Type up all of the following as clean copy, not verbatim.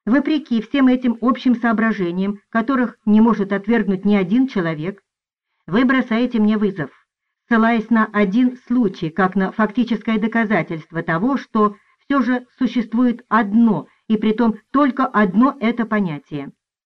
Вопреки всем этим общим соображениям, которых не может отвергнуть ни один человек, вы бросаете мне вызов, ссылаясь на один случай, как на фактическое доказательство того, что все же существует одно, и притом только одно это понятие.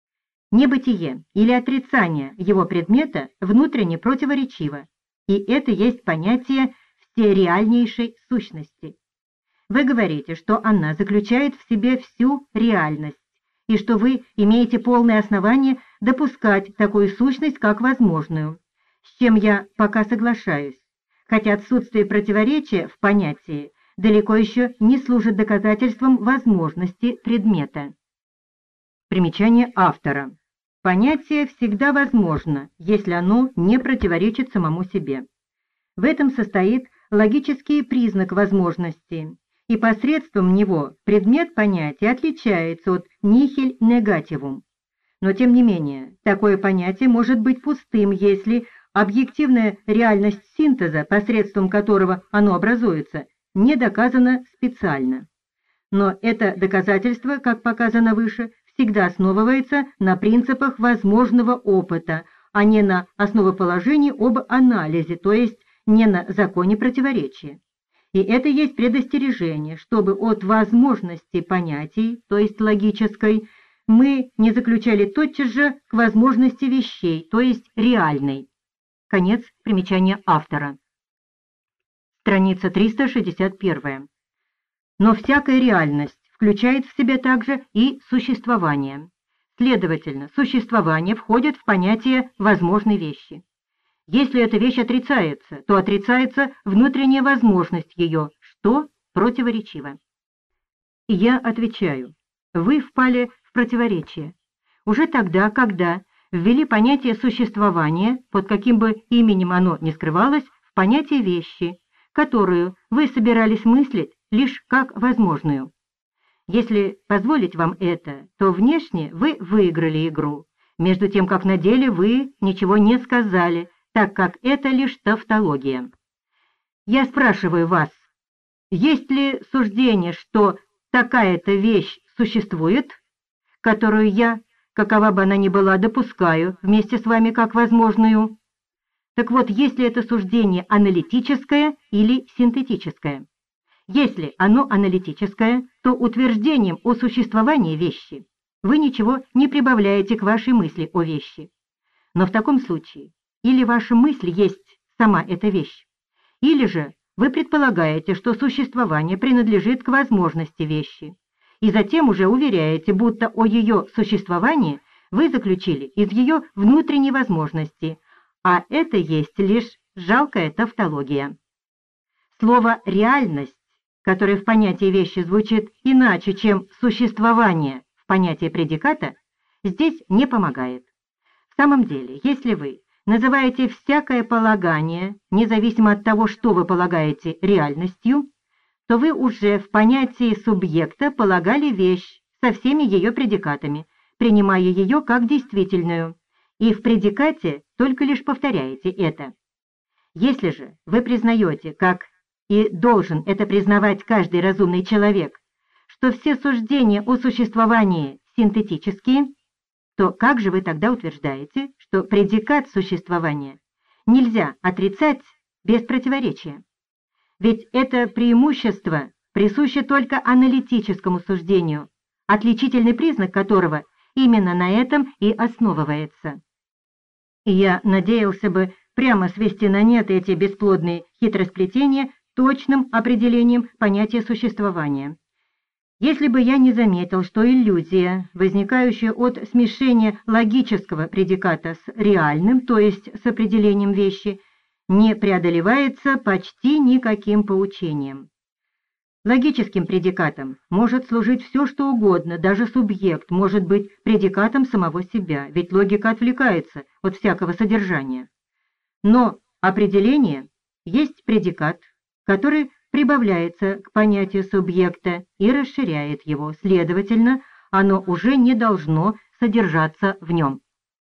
Небытие или отрицание его предмета внутренне противоречиво, и это есть понятие всереальнейшей сущности. Вы говорите, что она заключает в себе всю реальность, и что вы имеете полное основание допускать такую сущность как возможную, с чем я пока соглашаюсь, хотя отсутствие противоречия в понятии далеко еще не служит доказательством возможности предмета. Примечание автора. Понятие всегда возможно, если оно не противоречит самому себе. В этом состоит логический признак возможности, и посредством него предмет понятия отличается от nihil negativum. Но тем не менее, такое понятие может быть пустым, если объективная реальность синтеза, посредством которого оно образуется, не доказана специально. Но это доказательство, как показано выше, всегда основывается на принципах возможного опыта, а не на основоположении об анализе, то есть не на законе противоречия. И это есть предостережение, чтобы от возможности понятий, то есть логической, мы не заключали тотчас же к возможности вещей, то есть реальной. Конец примечания автора. Страница 361. Но всякая реальность включает в себя также и существование. Следовательно, существование входит в понятие возможной вещи. Если эта вещь отрицается, то отрицается внутренняя возможность ее, что противоречиво. И я отвечаю, вы впали в противоречие. Уже тогда, когда ввели понятие существования, под каким бы именем оно ни скрывалось, в понятие вещи, которую вы собирались мыслить лишь как возможную. Если позволить вам это, то внешне вы выиграли игру, между тем как на деле вы ничего не сказали, так как это лишь тавтология. Я спрашиваю вас, есть ли суждение, что такая-то вещь существует, которую я, какова бы она ни была, допускаю вместе с вами как возможную? Так вот, есть ли это суждение аналитическое или синтетическое? Если оно аналитическое, то утверждением о существовании вещи вы ничего не прибавляете к вашей мысли о вещи. Но в таком случае или ваша мысль есть сама эта вещь, или же вы предполагаете, что существование принадлежит к возможности вещи, и затем уже уверяете, будто о ее существовании вы заключили из ее внутренней возможности, а это есть лишь жалкая тавтология. Слово «реальность», которое в понятии вещи звучит иначе, чем «существование» в понятии предиката, здесь не помогает. В самом деле, если вы называете всякое полагание, независимо от того, что вы полагаете реальностью, то вы уже в понятии субъекта полагали вещь со всеми ее предикатами, принимая ее как действительную, и в предикате только лишь повторяете это. Если же вы признаете, как и должен это признавать каждый разумный человек, что все суждения о существовании синтетические, то как же вы тогда утверждаете, что предикат существования нельзя отрицать без противоречия? Ведь это преимущество присуще только аналитическому суждению, отличительный признак которого именно на этом и основывается. И я надеялся бы прямо свести на нет эти бесплодные хитросплетения точным определением понятия существования. Если бы я не заметил, что иллюзия, возникающая от смешения логического предиката с реальным, то есть с определением вещи, не преодолевается почти никаким поучением. Логическим предикатом может служить все, что угодно, даже субъект может быть предикатом самого себя, ведь логика отвлекается от всякого содержания. Но определение есть предикат, который прибавляется к понятию субъекта и расширяет его, следовательно, оно уже не должно содержаться в нем.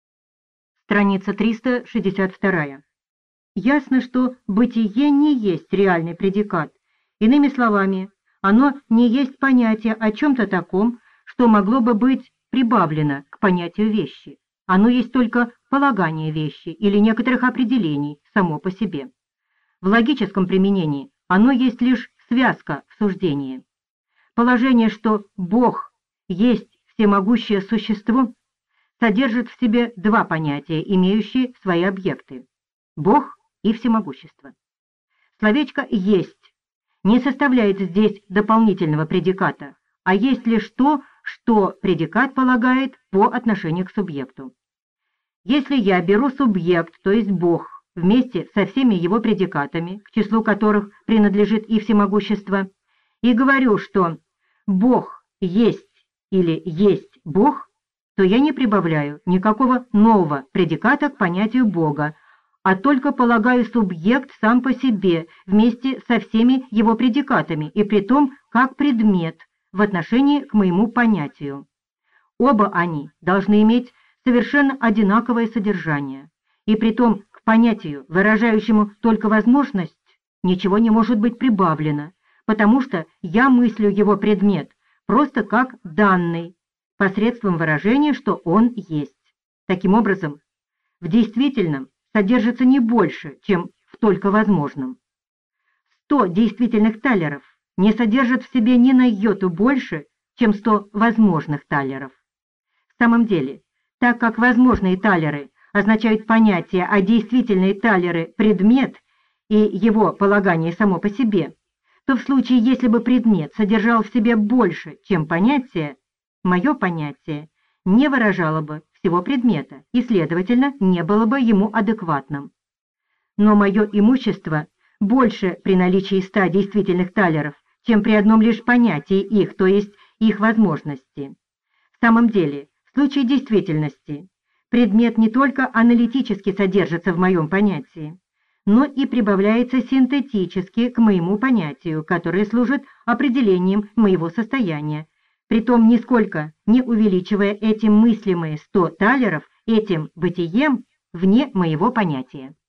Страница 362. Ясно, что бытие не есть реальный предикат. Иными словами, оно не есть понятие о чем-то таком, что могло бы быть прибавлено к понятию вещи. Оно есть только полагание вещи или некоторых определений само по себе. В логическом применении оно есть лишь связка в суждении. Положение, что Бог есть всемогущее существо, содержит в себе два понятия, имеющие свои объекты – Бог и всемогущество. Словечко «есть» не составляет здесь дополнительного предиката, а есть лишь то, что предикат полагает по отношению к субъекту. Если я беру субъект, то есть Бог, вместе со всеми его предикатами, к числу которых принадлежит и всемогущество, и говорю, что Бог есть или есть Бог, то я не прибавляю никакого нового предиката к понятию Бога, а только полагаю субъект сам по себе вместе со всеми его предикатами и притом как предмет в отношении к моему понятию. Оба они должны иметь совершенно одинаковое содержание, и притом к понятию, выражающему только возможность, ничего не может быть прибавлено, потому что я мыслю его предмет просто как данный, посредством выражения, что он есть. Таким образом, в действительном содержится не больше, чем в только возможном. 100 действительных талеров не содержат в себе ни на йоту больше, чем 100 возможных талеров. В самом деле, так как возможные талеры означают понятие, а действительные талеры – предмет и его полагание само по себе, то в случае, если бы предмет содержал в себе больше, чем понятие, мое понятие не выражало бы всего предмета и, следовательно, не было бы ему адекватным. Но мое имущество больше при наличии 100 действительных талеров, чем при одном лишь понятии их, то есть их возможности. В самом деле, в случае действительности, предмет не только аналитически содержится в моем понятии, но и прибавляется синтетически к моему понятию, которое служит определением моего состояния, притом нисколько не увеличивая этим мыслимые 100 талеров этим бытием вне моего понятия.